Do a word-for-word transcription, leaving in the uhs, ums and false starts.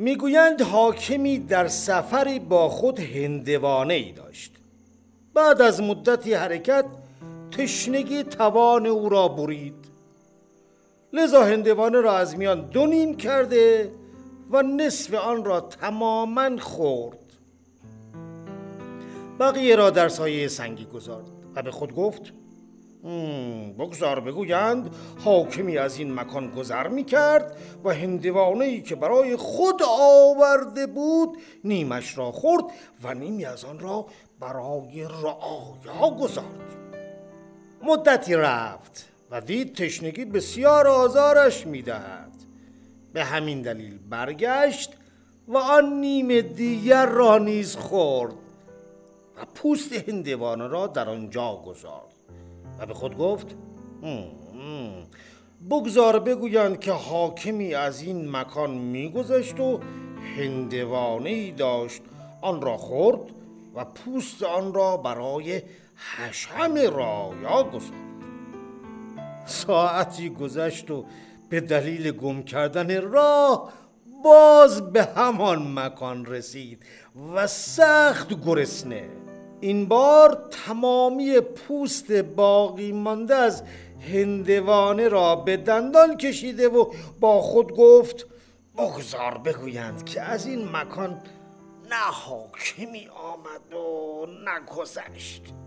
میگویند حاکمی در سفری با خود هندوانه ای داشت. بعد از مدتی حرکت تشنگی توان او را برید، لذا هندوانه را از میان دو نیم کرده و نصف آن را تماماً خورد. بقیه را در سایه سنگی گذارد و به خود گفت بگذار بگویند حاکمی از این مکان گذر می کرد و هندوانه‌ای که برای خود آورده بود نیمش را خورد و نیمی از آن را برای رعایا گذارد. مدتی رفت و دید تشنگی بسیار آزارش می دهد. به همین دلیل برگشت و آن نیم دیگر را نیز خورد و پوست هندوانه را در آنجا گذارد و به خود گفت بگذار بگویند که حاکمی از این مکان میگذشت و هندوانه‌ای داشت، آن را خورد و پوست آن را برای حشم رایا گذارد. ساعتی گذشت و به دلیل گم کردن راه باز به همان مکان رسید و سخت گرسنه. این بار تمامی پوست باقی مانده از هندوانه را به دندان کشیده و با خود گفت بگذار بگویند که از این مکان نه حاکمی آمد و نه گذشت.